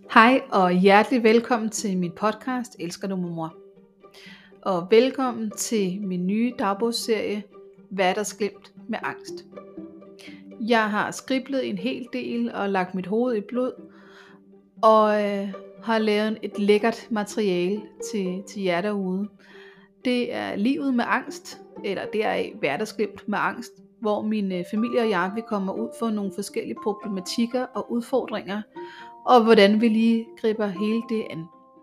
Hej og hjertelig velkommen til min podcast Elsker du mor? Og velkommen til min nye dagbogsserie Hverdagsglimt med angst. Jeg har skriblet en hel del og lagt mit hoved i blod og har lavet et lækkert materiale til jer derude. Det er livet med angst, eller det er hverdagsglimt med angst, hvor min familie og jeg vi kommer ud for nogle forskellige problematikker og udfordringer, og hvordan vi lige griber hele det an.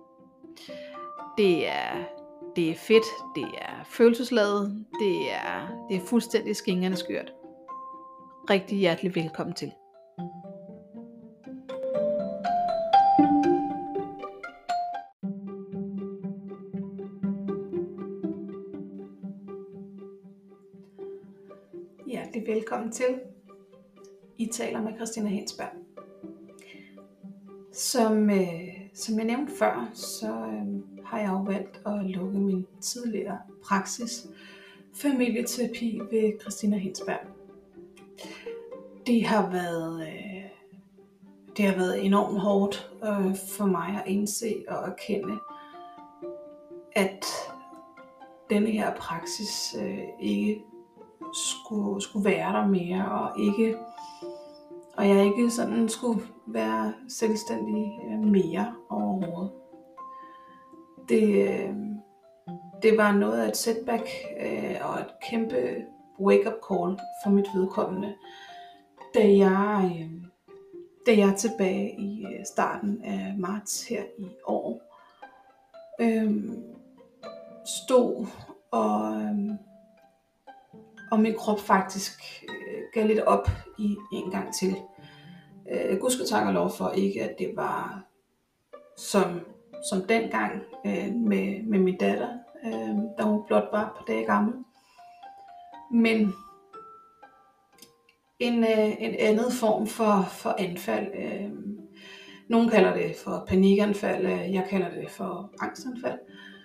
Det er fedt, det er følelsesladet, det er fuldstændig skingerne skørt. Rigtig hjertelig velkommen til. Hjertelig velkommen til. I taler med Christina Hensberg. Som jeg nævnte før, så har jeg jo valgt at lukke min tidligere praksis familieterapi ved Christina Hensberg. Det har været enormt hårdt for mig at indse og erkende, at denne her praksis ikke skulle være der mere, og jeg ikke sådan skulle være selvstændig mere overhovedet. Det var noget af et setback og et kæmpe wake-up call for mit vedkommende, da jeg tilbage i starten af marts her i år stod og min krop faktisk gav lidt op i en gang til. Gud skal takke og lov for ikke, at det var som dengang med min datter, da hun blot var et par dage gammel. Men en anden form for anfald. Nogle kalder det for panikanfald, jeg kalder det for angstanfald.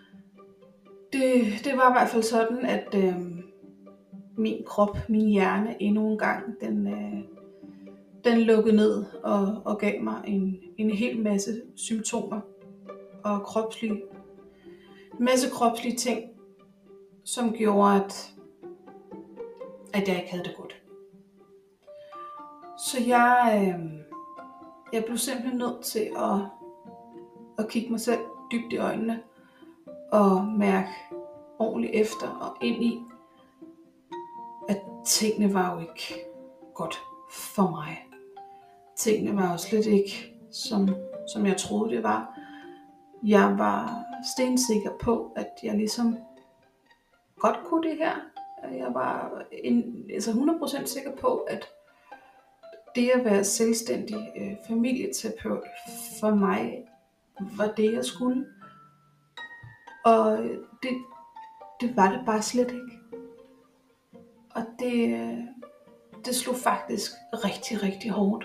Det var i hvert fald sådan, at min krop, min hjerne endnu en gang, den lukkede ned og gav mig en hel masse symptomer og masse kropslige ting, som gjorde, at jeg ikke havde det godt. Så jeg blev simpelthen nødt til at kigge mig selv dybt i øjnene og mærke ordentligt efter og ind i, at tingene var jo ikke godt for mig. Tingene var jo slet ikke, som jeg troede det var. Jeg var stensikker på, at jeg ligesom godt kunne det her. Jeg var 100% sikker på, at det at være selvstændig familieterapeut for mig var det, jeg skulle. Og det var det bare slet ikke. Og det slog faktisk rigtig, rigtig hårdt.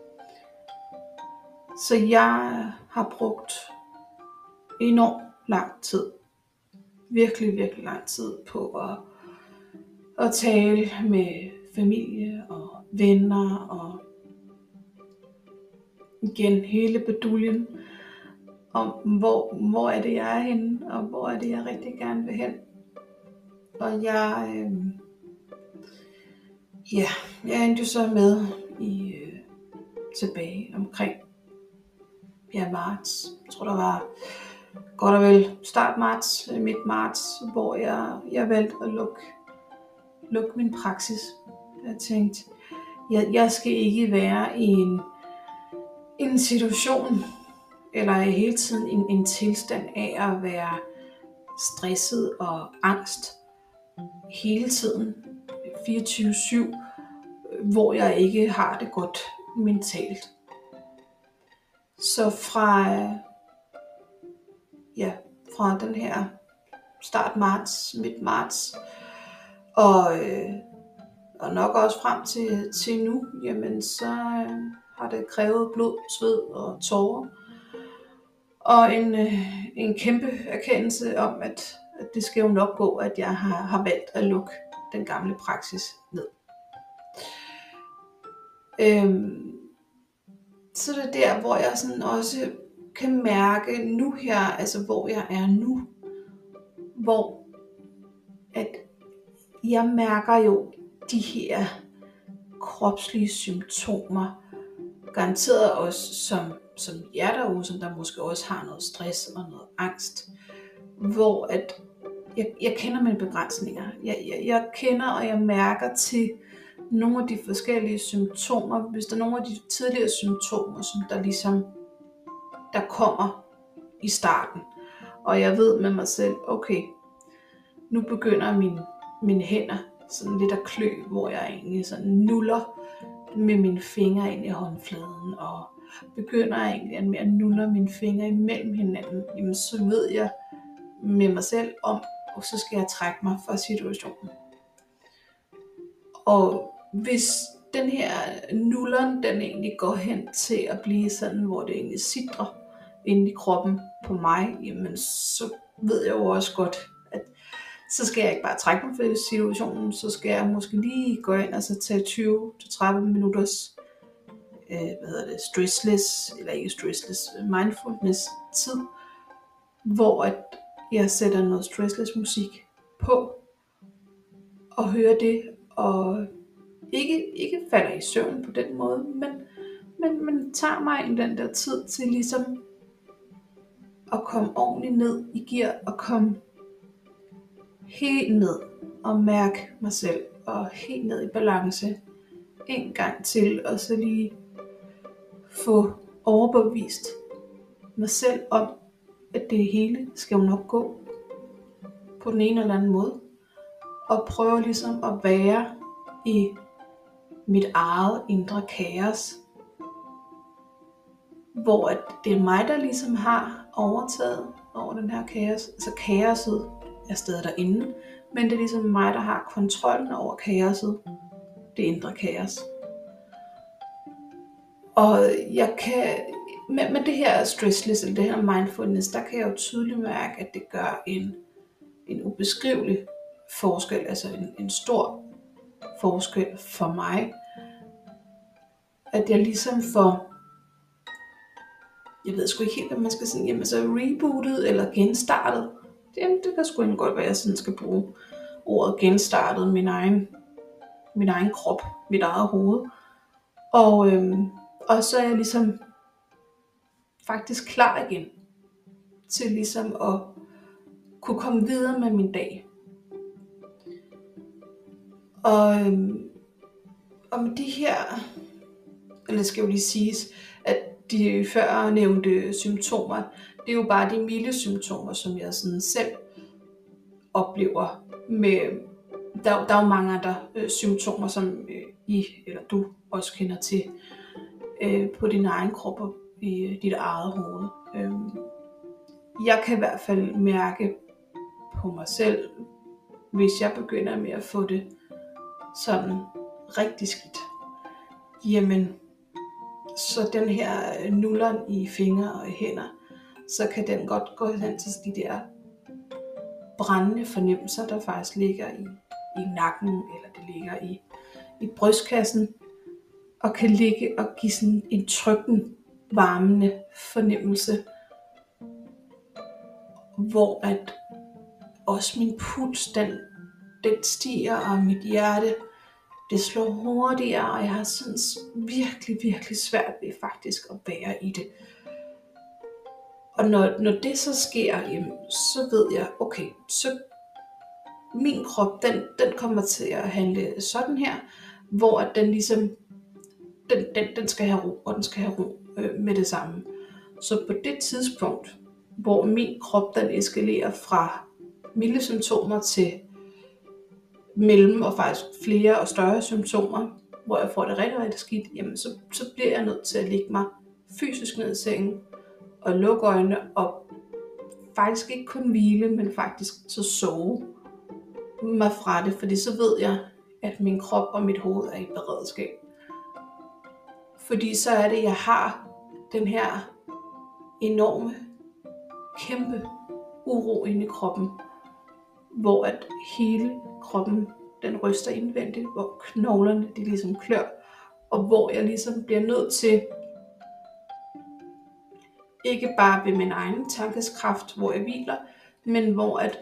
Så jeg har brugt enormt lang tid, virkelig, virkelig lang tid på at tale med familie og venner og igen hele beduljen om hvor er det jeg er henne, og hvor er det jeg rigtig gerne vil hen. Og jeg endte jo så med tilbage omkring marts. Jeg tror der var godt og vel start marts, midt marts, hvor jeg valgte at lukke min praksis. Jeg tænkte, jeg skal ikke være i en situation, eller i hele tiden en tilstand af at være stresset og angst hele tiden, 24/7, hvor jeg ikke har det godt mentalt. Så fra den her start marts, midt marts, og nok også frem til nu, jamen så har det krævet blod, sved og tårer. Og en kæmpe erkendelse om, at det skal jo nok gå, at jeg har valgt at lukke den gamle praksis ned. Så det er der, hvor jeg sådan også kan mærke nu her, altså hvor jeg er nu, hvor at jeg mærker jo de her kropslige symptomer, garanteret også som jer derude, som der måske også har noget stress og noget angst, hvor at jeg kender mine begrænsninger. Jeg kender og jeg mærker til nogle af de forskellige symptomer, hvis der er nogle af de tidligere symptomer, som der ligesom der kommer i starten. Og jeg ved med mig selv, okay, nu begynder mine hænder sådan lidt at klø, hvor jeg egentlig sådan nuller med mine fingre ind i håndfladen, og begynder egentlig med at nulle mine fingre imellem hinanden, jamen så ved jeg med mig selv om, og så skal jeg trække mig fra situationen. Og hvis den her nulleren, den egentlig går hen til at blive sådan, hvor det egentlig sidder inde i kroppen på mig, jamen så ved jeg jo også godt, at så skal jeg ikke bare trække mig fra situationen, så skal jeg måske lige gå ind og så tage 20-30 minutters stressless, eller ikke stressless, mindfulness tid, hvor at jeg sætter noget stressless musik på, og hører det, og ikke falder i søvn på den måde, men tager mig en den der tid til ligesom at komme ordentligt ned i gear, og komme helt ned og mærke mig selv, og helt ned i balance en gang til, og så lige få overbevist mig selv om, at det hele skal jo nok gå på den ene eller anden måde, og prøve ligesom at være i mit eget indre kaos, hvor at det er mig, der ligesom har overtaget over den her kaos. Altså kaoset er stadig derinde, men det er ligesom mig, der har kontrollen over kaoset, det indre kaos. Og jeg kan, med det her stressless, eller det her mindfulness, der kan jeg jo tydeligt mærke, at det gør en ubeskrivelig forskel, altså en stor forskel for mig, at jeg ligesom får, jeg ved sgu ikke helt, hvad man skal sige, jamen så rebootet eller genstartet. Det kan sgu godt være, at jeg sådan skal bruge ordet genstartet, min egen krop, mit eget hoved. Og så er jeg ligesom faktisk klar igen til ligesom at kunne komme videre med min dag. Og med de her, eller skal jo lige siges, at de før nævnte symptomer, det er jo bare de milde symptomer, som jeg sådan selv oplever med, der er jo mange andre symptomer, som I eller du også kender til på din egen krop og i dit eget hoved. Jeg kan i hvert fald mærke på mig selv, hvis jeg begynder med at få det sådan rigtig skidt, jamen så den her nulleren i fingre og i hænder, så kan den godt gå hen til de der brændende fornemmelser, der faktisk ligger i nakken, eller det ligger i brystkassen, og kan ligge og give sådan en trykken, varmende fornemmelse, hvor at også min puls, den stiger, og mit hjerte, det slår hurtigere, og jeg har sådan virkelig, virkelig svært ved faktisk at være i det. Og når det så sker, jamen, så ved jeg, okay, så min krop, den kommer til at handle sådan her, hvor at den ligesom, den skal have ro, og den skal have ro med det samme. Så på det tidspunkt, hvor min krop, den eskalerer fra milde symptomer til mellem og faktisk flere og større symptomer, hvor jeg får det rigtig, rigtig skidt, jamen så bliver jeg nødt til at lægge mig fysisk ned i sengen og lukke øjnene og faktisk ikke kun hvile, men faktisk så sove mig fra det, fordi så ved jeg, at min krop og mit hoved er i beredskab. Fordi så er det, jeg har den her enorme, kæmpe uro inde i kroppen, hvor at hele kroppen, den ryster indvendigt, hvor knoglerne, de ligesom klør, og hvor jeg ligesom bliver nødt til ikke bare ved min egen tankeskraft, hvor jeg hviler, men hvor at,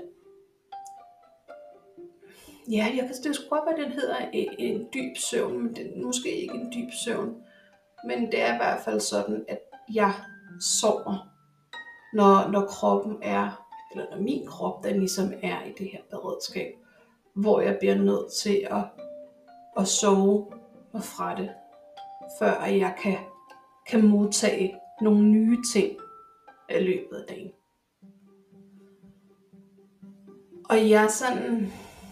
ja, det skulle godt være, den hedder en dyb søvn, men det er måske ikke en dyb søvn. Men det er i hvert fald sådan, at jeg sover, når kroppen er, eller når min krop, den ligesom er i det her beredskab, hvor jeg bliver nødt til at sove mig fra det, før jeg kan modtage nogle nye ting i løbet af dagen. Og jeg er sådan,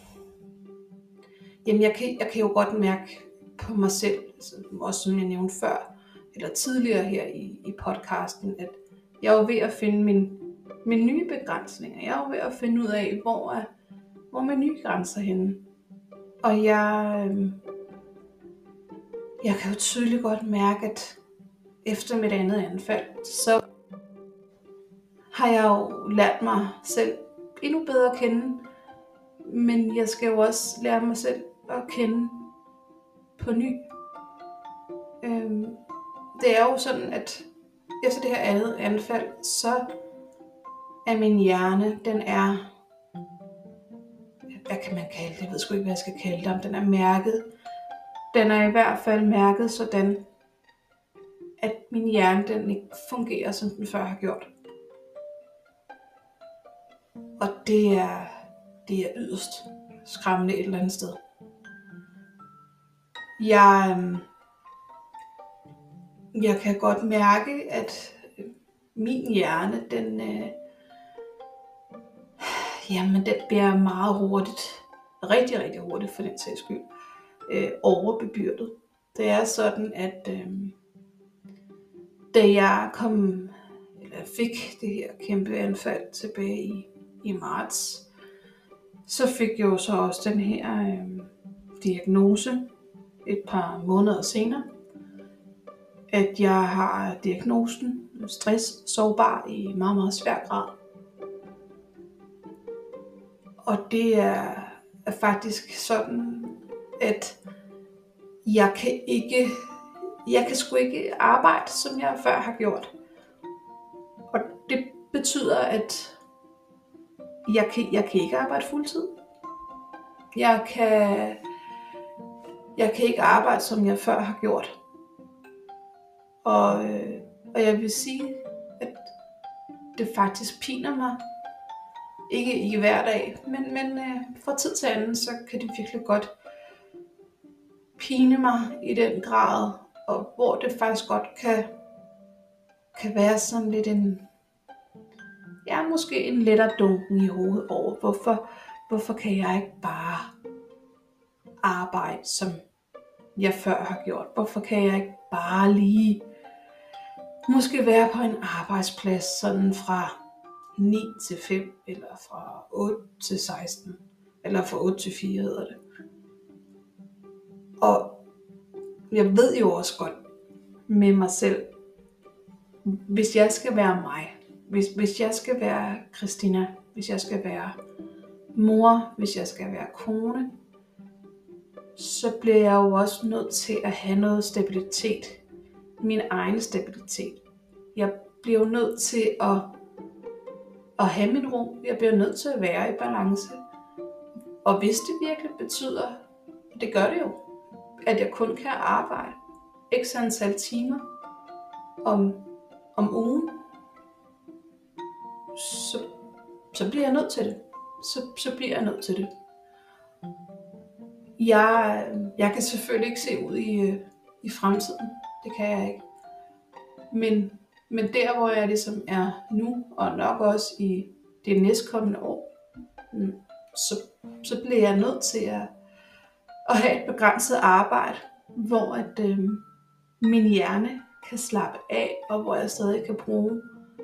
jamen jeg kan jo godt mærke på mig selv, også som jeg nævnte før, eller tidligere her i podcasten, at jeg er jo ved at finde mine nye begrænsninger. Jeg er jo ved at finde ud af, hvor mine nye grænser er henne. Og jeg kan jo tydeligt godt mærke, at efter mit andet anfald, så har jeg jo lært mig selv endnu bedre at kende. Men jeg skal jo også lære mig selv at kende på ny. Det er jo sådan, at efter det her andet anfald, så er min hjerne, den er, hvad kan man kalde det? Jeg ved sgu ikke, hvad jeg skal kalde det, om den er mærket. Den er i hvert fald mærket sådan, at min hjerne, den ikke fungerer, som den før har gjort. Og det er yderst skræmmende et eller andet sted. Jeg kan godt mærke, at min hjerne, den bliver meget hurtigt, rigtig, rigtig hurtigt for den sags skyld, overbebyrdet. Det er sådan, at da jeg fik det her kæmpe anfald tilbage i marts, så fik jeg jo så også den her diagnose et par måneder senere, at jeg har diagnosen stress sårbar i meget, meget svær grad. Og det er faktisk sådan, at jeg kan sgu ikke arbejde, som jeg før har gjort. Og det betyder, at jeg kan ikke arbejde fuldtid. Jeg kan ikke arbejde, som jeg før har gjort. Og jeg vil sige, at det faktisk piner mig. Ikke hver dag, men fra tid til anden, så kan det virkelig godt pine mig i den grad, og hvor det faktisk godt kan være sådan lidt måske en lettere dunken i hovedet over, hvorfor kan jeg ikke bare arbejde, som jeg før har gjort? Hvorfor kan jeg ikke bare lige måske være på en arbejdsplads sådan fra 9 til 5, eller fra 8 til 16, eller fra 8 til 4 hedder det. Og jeg ved jo også godt med mig selv, hvis jeg skal være mig, hvis jeg skal være Christina, hvis jeg skal være mor, hvis jeg skal være kone, så bliver jeg jo også nødt til at have noget stabilitet. Min egen stabilitet. Jeg bliver jo nødt til at have min ro. Jeg bliver nødt til at være i balance. Og hvis det virkelig betyder, og det gør det jo, at jeg kun kan arbejde x antal timer om ugen, så bliver jeg nødt til det. Så bliver jeg nødt til det. Jeg kan selvfølgelig ikke se ud i fremtiden. Det kan jeg ikke. Men der, hvor jeg ligesom er nu, og nok også i det næstkommende år, så bliver jeg nødt til at have et begrænset arbejde, hvor at min hjerne kan slappe af, og hvor jeg stadig kan bruge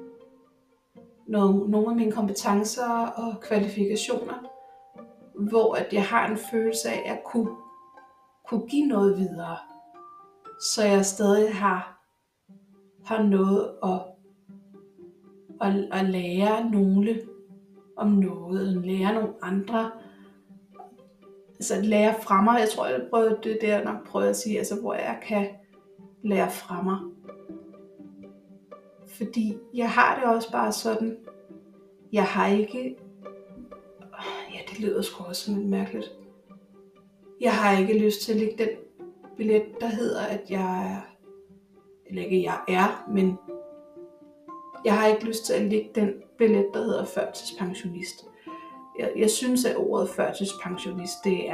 nogle af mine kompetencer og kvalifikationer, hvor at jeg har en følelse af at kunne give noget videre, så jeg stadig har noget at lære nogle om noget, lære nogle andre, altså at lære fra mig. Jeg tror, det er nok prøver at sige, altså hvor jeg kan lære fra mig. Fordi jeg har det også bare sådan, jeg har ikke, ja, det lyder sgu også sådan lidt mærkeligt. Jeg har ikke lyst til at lægge den billet, der hedder, at jeg er, eller ikke jeg er, men jeg har ikke lyst til at lægge den billet, der hedder førtidspensionist. Jeg synes, at ordet førtidspensionist, det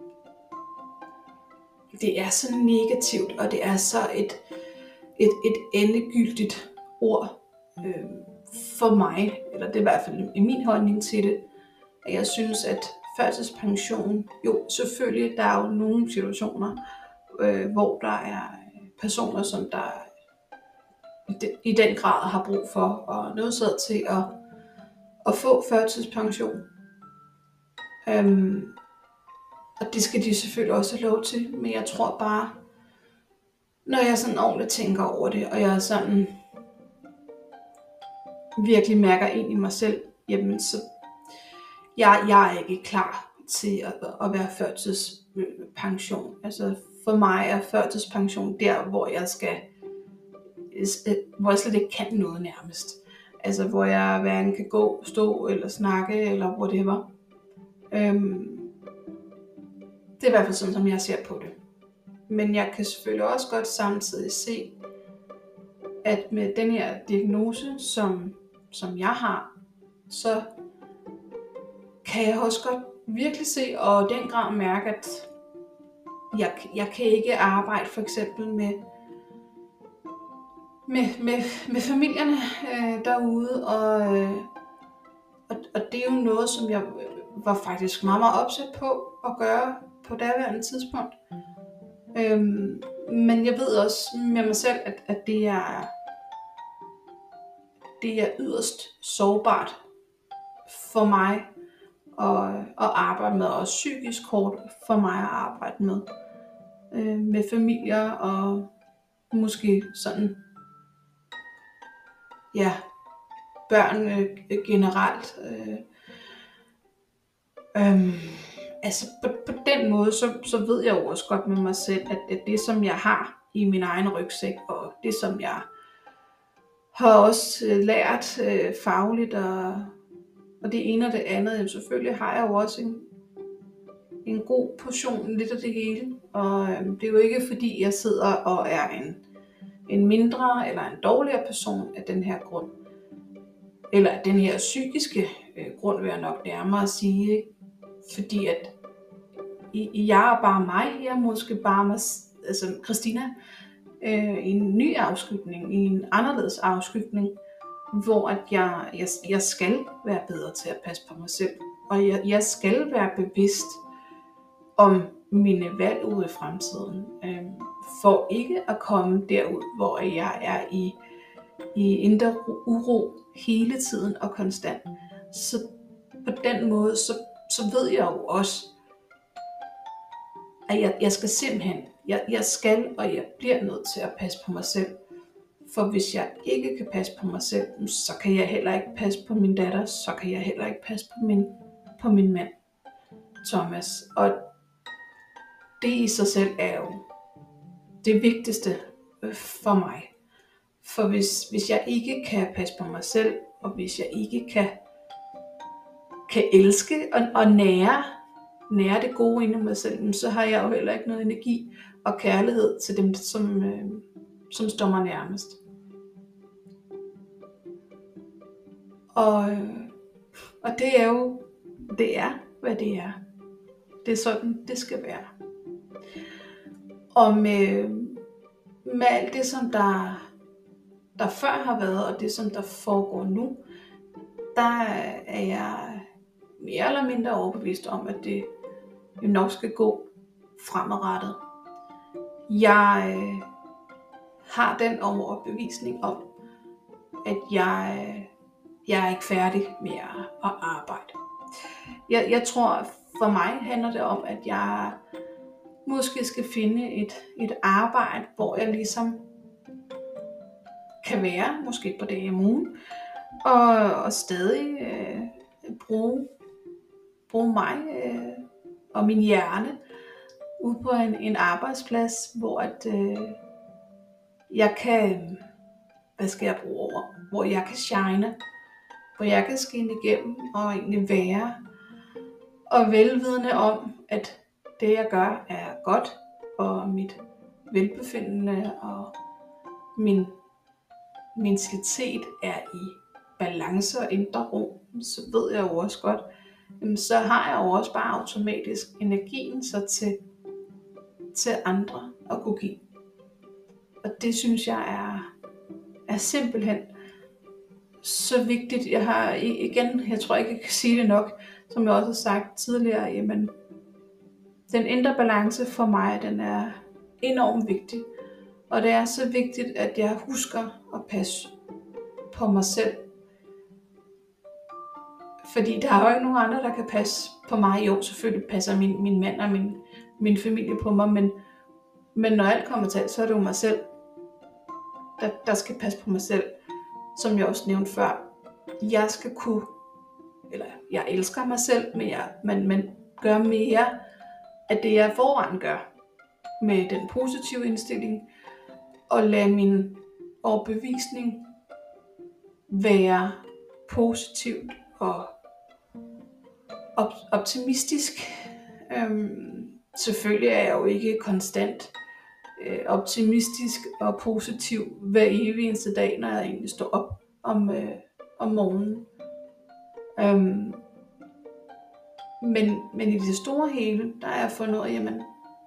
er så negativt, og det er så et endegyldigt ord for mig, eller det er i hvert fald i min holdning til det, at jeg synes, at førtidspension, jo selvfølgelig, der er jo nogle situationer, hvor der er personer, som der i den grad har brug for og nødsaget til at få førtidspension. Og det skal de selvfølgelig også have lov til, men jeg tror bare, når jeg sådan ordentligt tænker over det, og jeg sådan virkelig mærker ind i mig selv, jamen så jeg er ikke klar til at være førtidspension. Altså for mig er førtidspension der, hvor jeg slet ikke kan noget nærmest. Altså hvor jeg hverken kan gå, stå eller snakke eller whatever. Det er i hvert fald sådan, som jeg ser på det. Men jeg kan selvfølgelig også godt samtidig se, at med den her diagnose, som jeg har, så kan jeg også godt virkelig se og i den grad mærke, at jeg kan ikke arbejde for eksempel med familierne derude, og det er jo noget, som jeg var faktisk meget, meget opsat på at gøre på daværende tidspunkt. Men jeg ved også med mig selv, at det er yderst sårbart for mig at arbejde med, og også psykisk hårdt for mig at arbejde med familier og måske sådan, ja, børn generelt. Altså på den måde, så ved jeg jo også godt med mig selv, at det som jeg har i min egen rygsæk, og det som jeg har også lært fagligt, og det ene og det andet, selvfølgelig har jeg jo også en god portion lidt af det hele, og det er jo ikke fordi jeg sidder og er en mindre eller en dårligere person af den her grund, eller af den her psykiske grund, vil jeg nok nærmere sige, ikke? Fordi at jeg er bare mig, jeg er måske bare altså Christina, i en ny afskygning, i en anderledes afskygning, hvor at jeg skal være bedre til at passe på mig selv, og jeg skal være bevidst om mine valg ude i fremtiden, for ikke at komme derud, hvor jeg er i indre uro hele tiden og konstant. Så på den måde, så ved jeg jo også, at jeg skal simpelthen, jeg skal, og jeg bliver nødt til at passe på mig selv. For hvis jeg ikke kan passe på mig selv, så kan jeg heller ikke passe på min datter, så kan jeg heller ikke passe på min mand, Thomas. Og det i sig selv er jo det vigtigste for mig. For hvis jeg ikke kan passe på mig selv, og hvis jeg ikke kan elske og nære det gode inde i mig selv, så har jeg jo heller ikke noget energi og kærlighed til dem, som står mig nærmest. Og det er jo, det er, hvad det er. Det er sådan, det skal være. Og med alt det, som der før har været, og det, som der foregår nu, der er jeg mere eller mindre overbevist om, at det jo nok skal gå fremadrettet. Jeg har den overbevisning om, at jeg er ikke færdig med at arbejde. Jeg tror, for mig handler det om, at jeg måske skal finde et arbejde, hvor jeg ligesom kan være, måske på dage om ugen, og stadig bruge mig og min hjerne ude på en arbejdsplads, hvor at jeg kan hvad skal jeg bruge over, hvor jeg kan shine, hvor jeg kan skinne igennem og egentlig være, og velvidende om, at det jeg gør er godt, og mit velbefindende og min mentalitet er i balance og indre ro, så ved jeg jo også godt, så har jeg jo også bare automatisk energien så til andre at kunne give. Og det synes jeg er simpelthen så vigtigt. Jeg tror ikke, jeg kan sige det nok, som jeg også har sagt tidligere, jamen, den indre balance for mig, den er enormt vigtig. Og det er så vigtigt, at jeg husker at passe på mig selv. Fordi der er jo ikke nogen andre, der kan passe på mig. Jo, selvfølgelig passer min mand og min familie på mig, men når alt kommer til alt, så er det jo mig selv, der skal passe på mig selv. Som jeg også nævnte før, jeg elsker mig selv, men gør mere af det, jeg forvejen gør, med den positive indstilling, og lade min overbevisning være positivt og optimistisk. Selvfølgelig er jeg jo ikke konstant optimistisk og positiv hver evig eneste dag, når jeg egentlig står op om morgenen. Men i det store hele, der er jeg fundet ud af, jamen,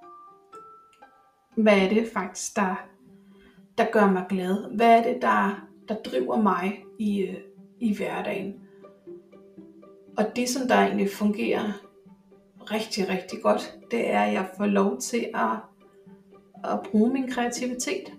hvad er det faktisk, der gør mig glad? Hvad er det, der driver mig i hverdagen? Og det, som der egentlig fungerer rigtig, rigtig godt, det er, at jeg får lov til at bruge min kreativitet.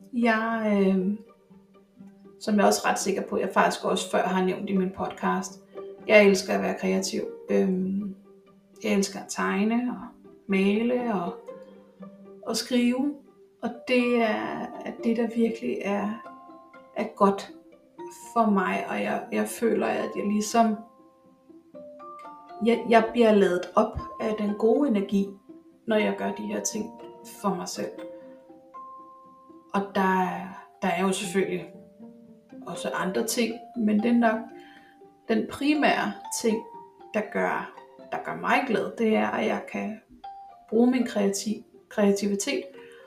Som jeg er også ret sikker på, jeg faktisk også før har nævnt i min podcast, jeg elsker at være kreativ. Jeg elsker at tegne og male og skrive. Og det er det, der virkelig er godt for mig. Og jeg føler, at jeg ligesom jeg bliver ladet op af den gode energi, når jeg gør de her ting for mig selv. Og der er jo selvfølgelig også andre ting, men det er nok den primære ting, der gør mig glad, det er, at jeg kan bruge min kreativitet,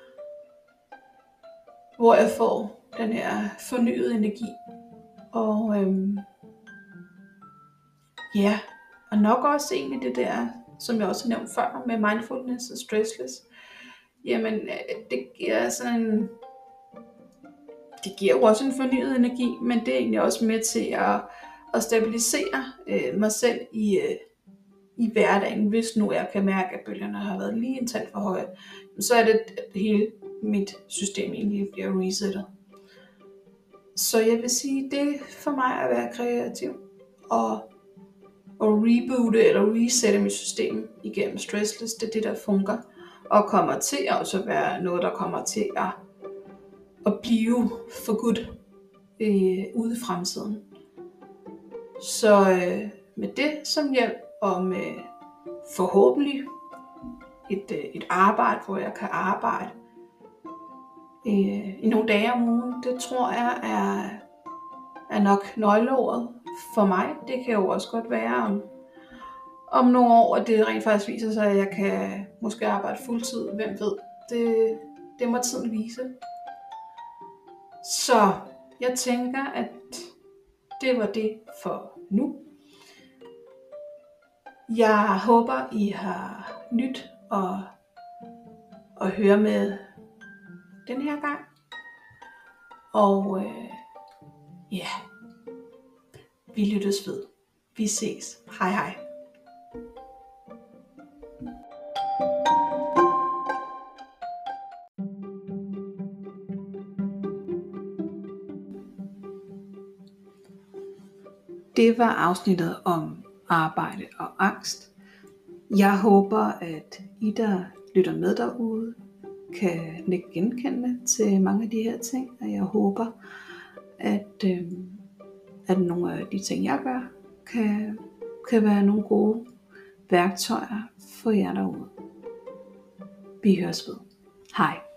hvor jeg får den her fornyede energi. Og og nok også egentlig det der, som jeg også har nævnt før, med mindfulness og stressless. Jamen, det giver jo også en fornyet energi, men det er egentlig også med til at stabilisere mig selv i hverdagen. Hvis nu jeg kan mærke, at bølgerne har været lige en tand for høje, så er det, at hele mit system egentlig bliver resettet. Så jeg vil sige, det for mig at være kreativ og reboote eller resette mit system igennem stressless, det er det, der fungerer og kommer til at også være noget, der kommer til at blive for godt ude i fremtiden. Så med det som hjælp, og med forhåbentlig et arbejde, hvor jeg kan arbejde i nogle dage om ugen, det tror jeg er nok nøgleordet for mig. Det kan jo også godt være om nogle år, at det rent faktisk viser sig, at jeg kan måske arbejde fuldtid. Hvem ved? Det må tiden vise. Så jeg tænker, at det var det for nu. Jeg håber, I har nyt at høre med den her gang. Og vi lyttes ved. Vi ses. Hej hej. Det var afsnittet om arbejde og angst. Jeg håber, at I, der lytter med derude, kan nikke genkendende til mange af de her ting. Og jeg håber, at nogle af de ting, jeg gør, kan være nogle gode værktøjer for jer derude. Vi høres ved. Hej.